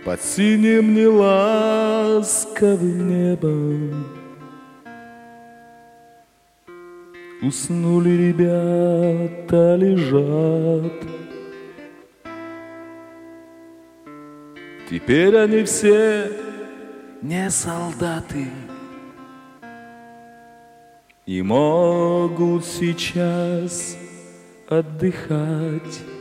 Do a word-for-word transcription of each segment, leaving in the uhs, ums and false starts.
Под синим неласковым небом уснули ребята, лежат. Теперь они все не солдаты и могут сейчас отдыхать.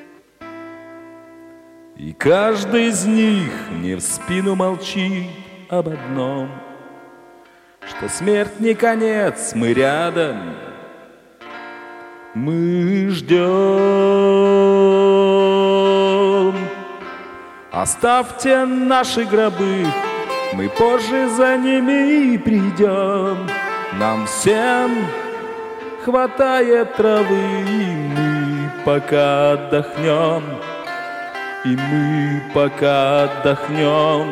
И каждый из них мне в спину молчит об одном, что смерть не конец, мы рядом, мы ждем. Оставьте наши гробы, мы позже за ними придем. Нам всем хватает травы, и мы пока отдохнем. И мы пока отдохнем.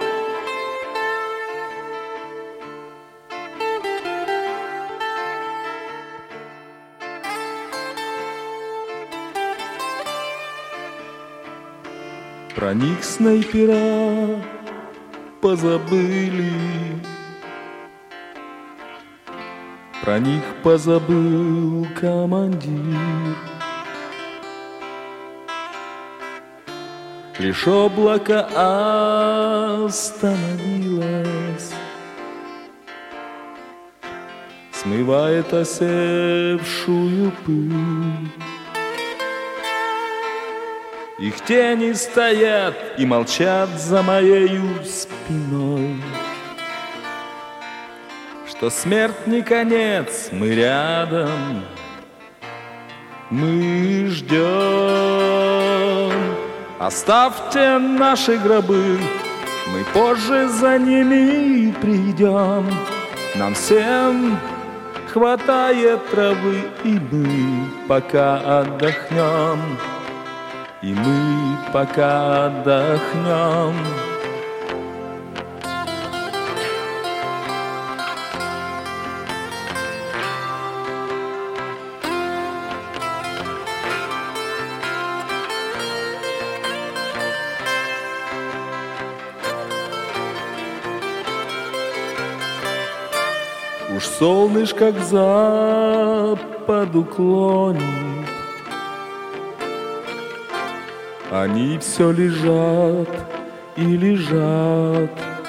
Про них снайпера позабыли, про них позабыл командир. Лишь облако остановилось, смывает осевшую пыль. Их тени стоят и молчат за моею спиной, что смерть не конец, мы рядом, мы ждем. Оставьте наши гробы, мы позже за ними придем. Нам всем хватает травы, и мы пока отдохнем. И мы пока отдохнем. Уж солнышко к западу клонит, они все лежат и лежат,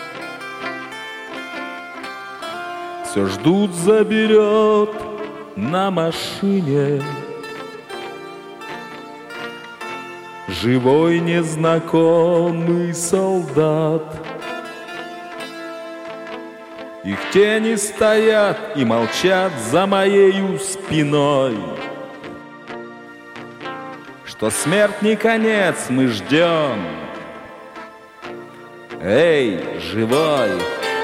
все ждут, заберет на машине живой незнакомый солдат. Их тени стоят и молчат за моею спиной, что смерть не конец, мы ждем. Эй, живой,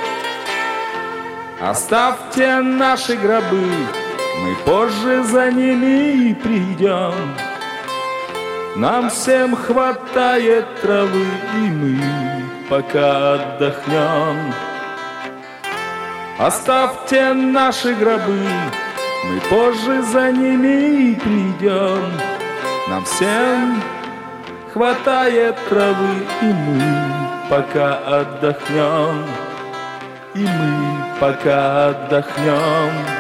оставьте наши гробы, мы позже за ними придем. Нам всем хватает травы, и мы пока отдохнем. Оставьте наши гробы, мы позже за ними придем. Нам всем хватает травы, и мы пока отдохнем. И мы пока отдохнем.